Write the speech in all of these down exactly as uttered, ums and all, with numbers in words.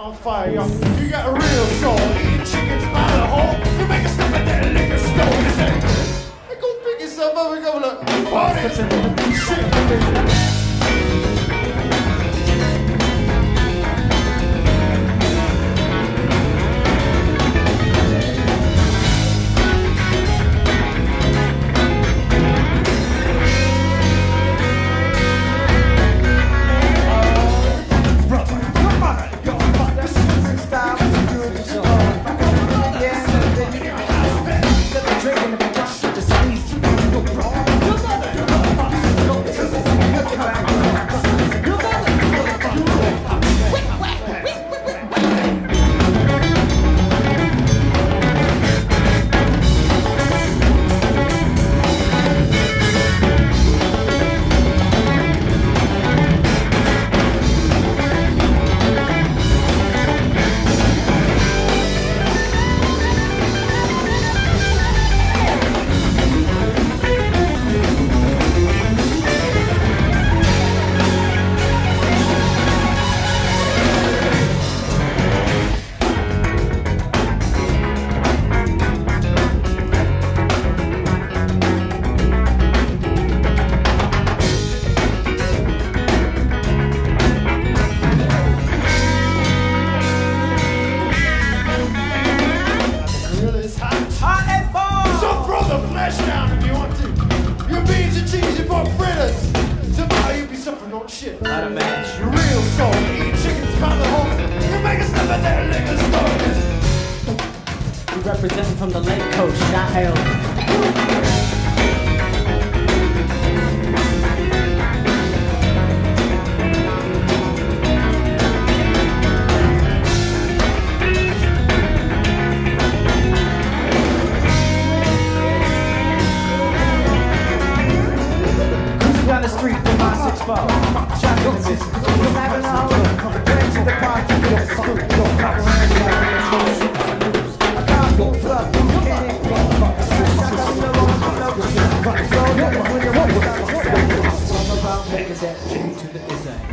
on fire, yo. You got a real soul, eating chickens by the hole. You make a stop at that liquor store and say, hey, go pick yourself up and go to party. Shit. Shit. Not a match. You're real soul. Eat chickens by the hole. You make us live in that liquor store. We representing from the Lake Coast, Shot Hill. Down the street with my six four. Shot in the business. We're having a holiday. Bring to the party. Get the scoop. Go pop around like this. I can't go flood. You can't go. Shot up in the road. So when you're ready, stop. All about making that G to the is that.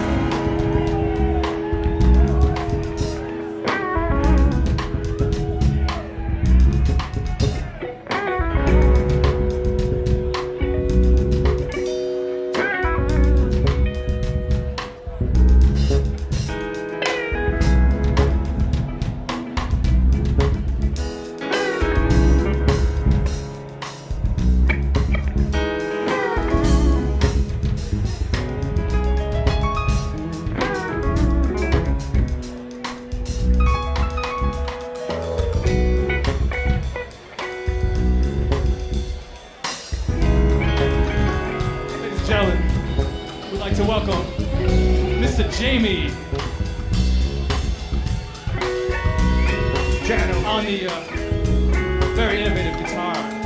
We'd like to welcome Mister Jamie on the uh, very innovative guitar.